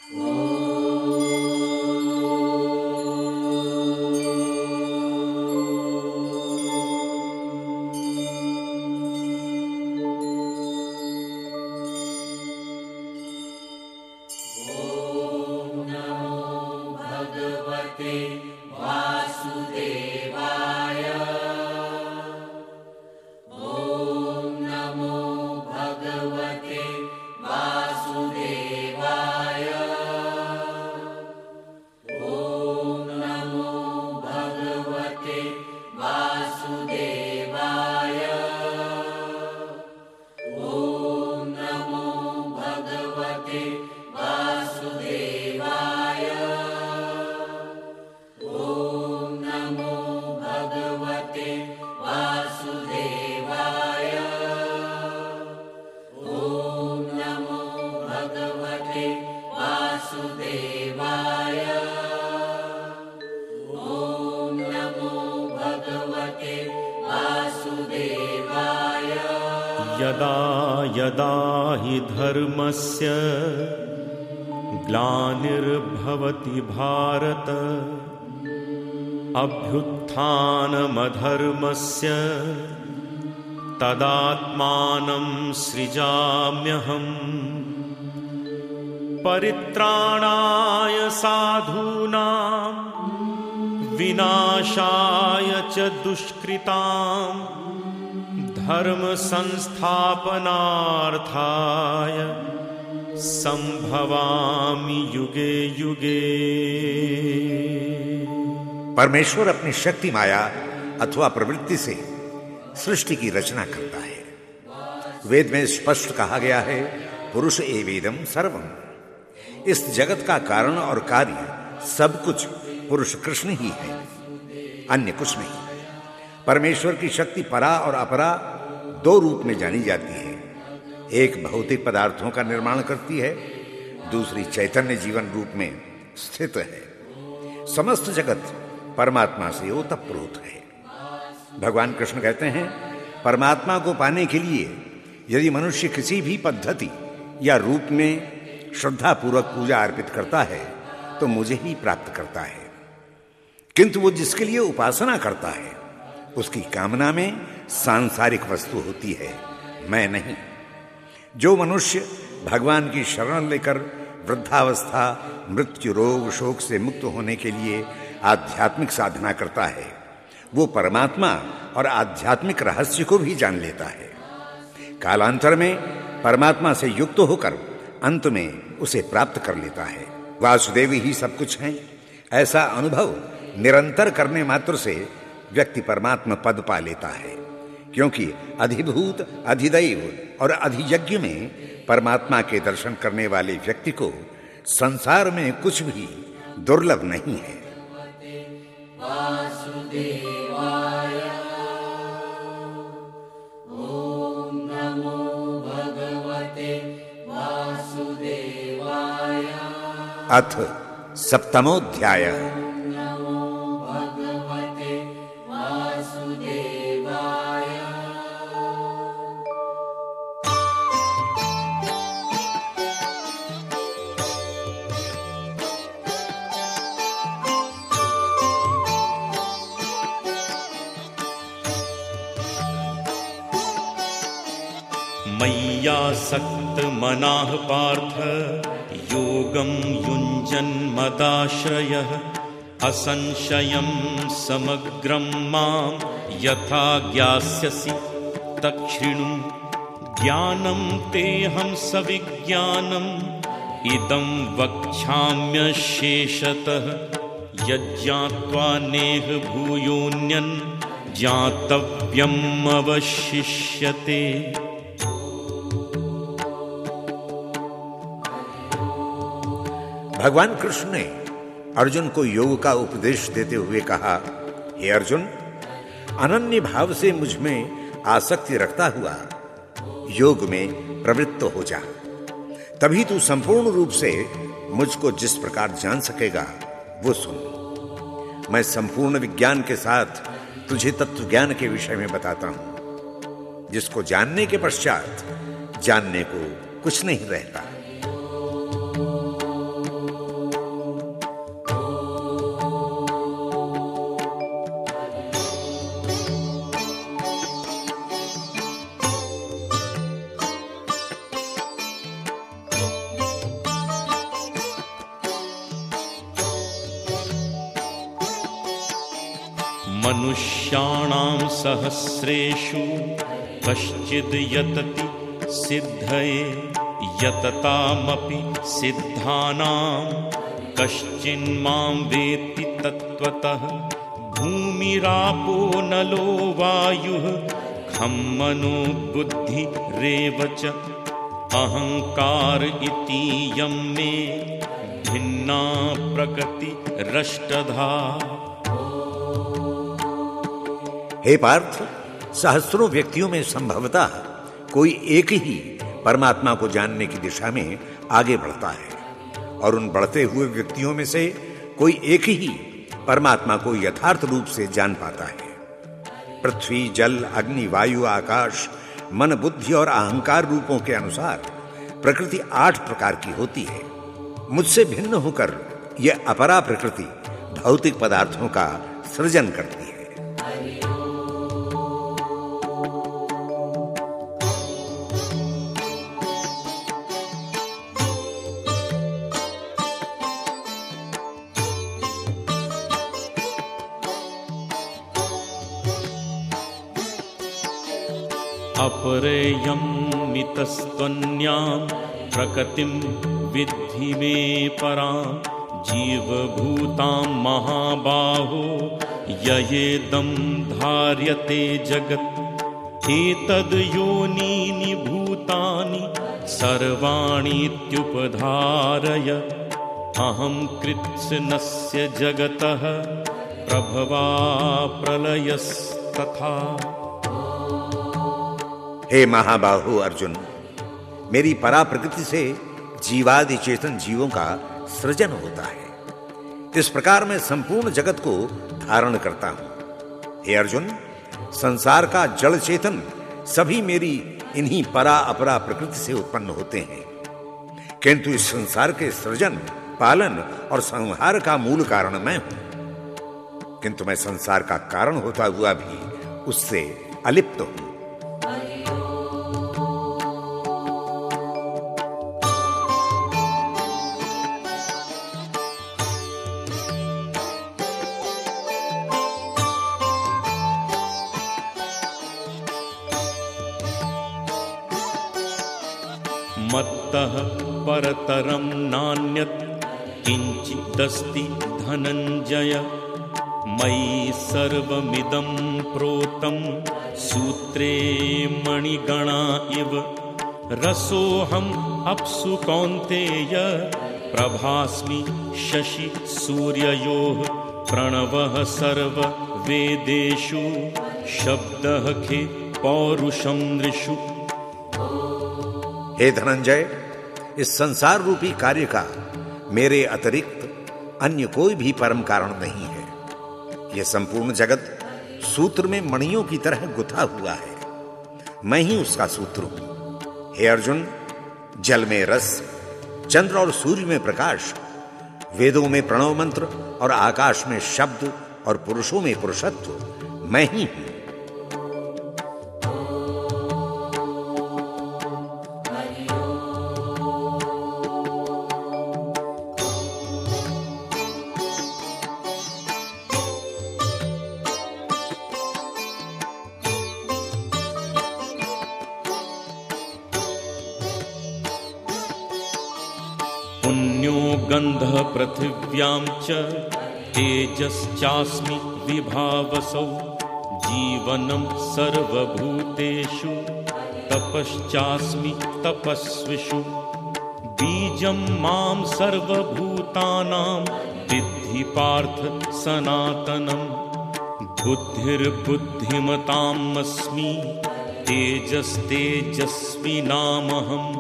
यदा यदा हि धर्मस्य ग्लानिर्भवति भारत अभ्युत्थानमधर्मस्य तदात्मानं सृजाम्यहम् परित्राणाय साधूनां विनाशाय च दुष्कृताम् धर्म संस्थापनार्थाय संभवामि युगे युगे। परमेश्वर अपनी शक्ति माया अथवा प्रवृत्ति से सृष्टि की रचना करता है। वेद में स्पष्ट कहा गया है, पुरुष एवेदम सर्वम। इस जगत का कारण और कार्य सब कुछ पुरुष कृष्ण ही है, अन्य कुछ नहीं। परमेश्वर की शक्ति परा और अपरा दो रूप में जानी जाती है। एक भौतिक पदार्थों का निर्माण करती है, दूसरी चैतन्य जीवन रूप में स्थित है। समस्त जगत परमात्मा से ओतप्रोत है। भगवान कृष्ण कहते हैं, परमात्मा को पाने के लिए यदि मनुष्य किसी भी पद्धति या रूप में श्रद्धापूर्वक पूजा अर्पित करता है तो मुझे ही प्राप्त करता है, किंतु वो जिसके लिए उपासना करता है उसकी कामना में सांसारिक वस्तु होती है, मैं नहीं। जो मनुष्य भगवान की शरण लेकर वृद्धावस्था, मृत्यु, रोग, शोक से मुक्त होने के लिए आध्यात्मिक साधना करता है, वो परमात्मा और आध्यात्मिक रहस्य को भी जान लेता है। कालांतर में परमात्मा से युक्त होकर अंत में उसे प्राप्त कर लेता है। वासुदेव ही सब कुछ हैं, ऐसा अनुभव निरंतर करने मात्र से व्यक्ति परमात्मा पद पा लेता है, क्योंकि अधिभूत, अधिदैव और अधियज्ञ में परमात्मा के दर्शन करने वाले व्यक्ति को संसार में कुछ भी दुर्लभ नहीं है। ओम नमो भगवते वासुदेवाय। अथ सप्तमोऽध्याय। मय्यासक्त मनाः पार्थ योगं युञ्जन् मदाश्रयः असंशयं समग्रं मां यथा ज्ञास्यसि तच्छृणु। ज्ञानं तेऽहं सविज्ञानम् इदं वक्ष्याम्यशेषतः यज्ञात्वा नेह भूयोऽन्यन् ज्ञातव्यम् अवशिष्यते। भगवान कृष्ण ने अर्जुन को योग का उपदेश देते हुए कहा, हे अर्जुन, अनन्य भाव से मुझ में आसक्ति रखता हुआ योग में प्रवृत्त हो जा, तभी तू संपूर्ण रूप से मुझको जिस प्रकार जान सकेगा वो सुन। मैं संपूर्ण विज्ञान के साथ तुझे तत्व ज्ञान के विषय में बताता हूं, जिसको जानने के पश्चात जानने को कुछ नहीं रहता। मनुष्याणां सहस्रेषु कश्चिद् यतति सिद्धये यततामपि सिद्धानां कश्चिन्मां वेत्ति तत्त्वतः भूमिरापो नलो वायुः खं मनो बुद्धिरेव च अहंकार इतीयं मे भिन्ना प्रकृतिरष्टधा। हे पार्थ, सहस्रों व्यक्तियों में संभवतः कोई एक ही परमात्मा को जानने की दिशा में आगे बढ़ता है और उन बढ़ते हुए व्यक्तियों में से कोई एक ही परमात्मा को यथार्थ रूप से जान पाता है। पृथ्वी, जल, अग्नि, वायु, आकाश, मन, बुद्धि और अहंकार रूपों के अनुसार प्रकृति 8 प्रकार की होती है। मुझसे भिन्न होकर यह अपरा प्रकृति भौतिक पदार्थों का सृजन करती है। अपरेयं मितस्त्वन्यां प्रकृतिं विद्धि मे परां जीवभूतां महाबाहो ययेदं धार्यते जगत् एतद् योनीनि भूतानि सर्वाणीत्युपधारय अहं कृत्स्नस्य जगतः प्रभवा प्रलयस्तथा। हे महाबाहु अर्जुन, मेरी परा प्रकृति से जीवादि चेतन जीवों का सृजन होता है। इस प्रकार मैं संपूर्ण जगत को धारण करता हूं। हे अर्जुन, संसार का जड़ चेतन सभी मेरी इन्हीं परा अपरा प्रकृति से उत्पन्न होते हैं, किंतु इस संसार के सृजन, पालन और संहार का मूल कारण मैं हूं। किंतु मैं संसार का कारण होता हुआ भी उससे अलिप्त हूं। मत्तः परतरं नान्यत् किंचिदस्ति धनंजय मयि सर्वमिदं प्रोतं सूत्रे मणिगणा इव रसोऽहम् अप्सु कौन्तेय प्रभास्मि शशि सूर्ययोः प्रणवः सर्ववेदेषु शब्दः खे पौरुषं नृषु। हे धनंजय, इस संसार रूपी कार्य का मेरे अतिरिक्त अन्य कोई भी परम कारण नहीं है। यह संपूर्ण जगत सूत्र में मणियों की तरह गुथा हुआ है। मैं ही उसका सूत्र हूं। हे अर्जुन, जल में रस, चंद्र और सूर्य में प्रकाश, वेदों में प्रणव मंत्र और आकाश में शब्द और पुरुषों में पुरुषत्व मैं ही हूं। पुण्यो गंधः पृथिव्यां च तेजश्चास्मि विभावसौ जीवनं सर्वभूतेषु तपश्चास्मि तपस्विषु बीजं मां सर्वभूतानां विद्धि पार्थ सनातनं बुद्धिर्बुद्धिमतामस्मि तेजस्तेजस्विनामहम्।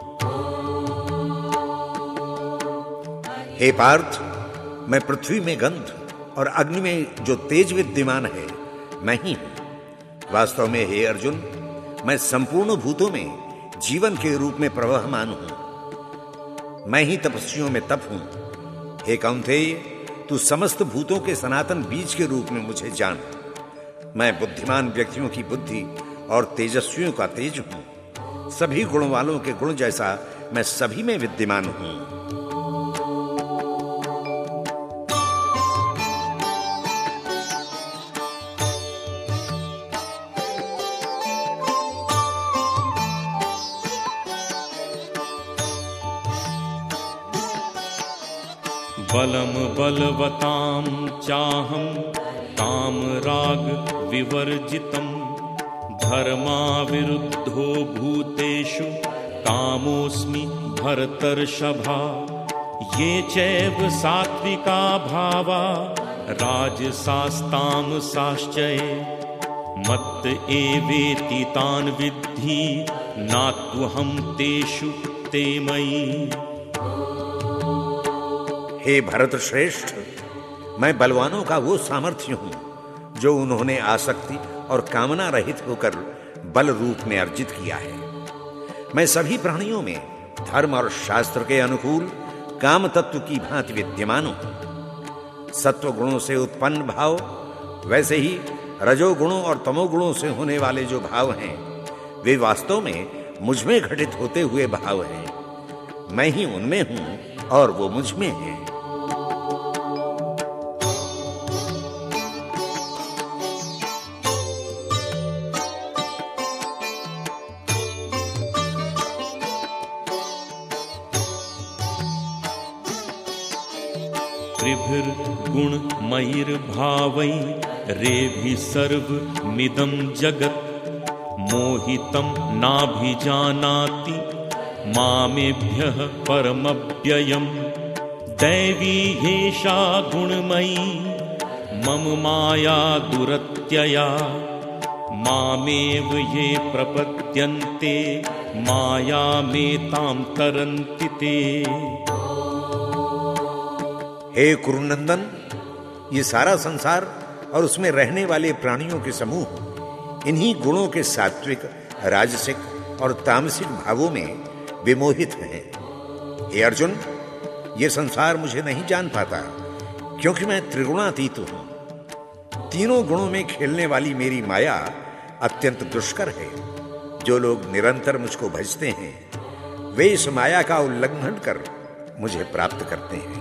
हे पार्थ, मैं पृथ्वी में गंध और अग्नि में जो तेज विद्यमान है मैं ही हूं। वास्तव में हे अर्जुन, मैं संपूर्ण भूतों में जीवन के रूप में प्रवहमान हूं। मैं ही तपस्वियों में तप हूं। हे कौन्तेय, तू समस्त भूतों के सनातन बीज के रूप में मुझे जान। मैं बुद्धिमान व्यक्तियों की बुद्धि और तेजस्वियों का तेज हूं। सभी गुण वालों के गुण जैसा मैं सभी में विद्यमान हूं। बलम बलवतां चाहं कामराग विवर्जितं धर्माविरुद्धो भूतेषु कामोऽस्मि भरतर्षभा ये चैव सात्विका भावा राजसास्तामसाश्चये मत्त एवेति तान् विद्धि नात्वहं तेषु ते मयि। हे भरत श्रेष्ठ, मैं बलवानों का वो सामर्थ्य हूं जो उन्होंने आसक्ति और कामना रहित होकर बल रूप में अर्जित किया है। मैं सभी प्राणियों में धर्म और शास्त्र के अनुकूल काम तत्व की भांति विद्यमान हूं। सत्व गुणों से उत्पन्न भाव, वैसे ही रजोगुणों और तमोगुणों से होने वाले जो भाव हैं, वे वास्तव में मुझ में घटित होते हुए भाव हैं। मैं ही उनमें हूं और वो मुझ में है। त्रिभिर्गुणमयिर्भावै रेभि सर्वमिदं जगत् मोहितं नाभिजानाति मामेभ्यः परमव्ययम् दैवी हेषा गुणमयी मम माया दुरत्यया मामेव ये प्रपद्यन्ते मायामेतां तरन्ति ते। हे कुरुनंदन, ये सारा संसार और उसमें रहने वाले प्राणियों के समूह इन्हीं गुणों के सात्विक, राजसिक और तामसिक भावों में विमोहित हैं। हे अर्जुन, ये संसार मुझे नहीं जान पाता क्योंकि मैं त्रिगुणातीत हूं। तीनों गुणों में खेलने वाली मेरी माया अत्यंत दुष्कर है। जो लोग निरंतर मुझको भजते हैं वे इस माया का उल्लंघन कर मुझे प्राप्त करते हैं।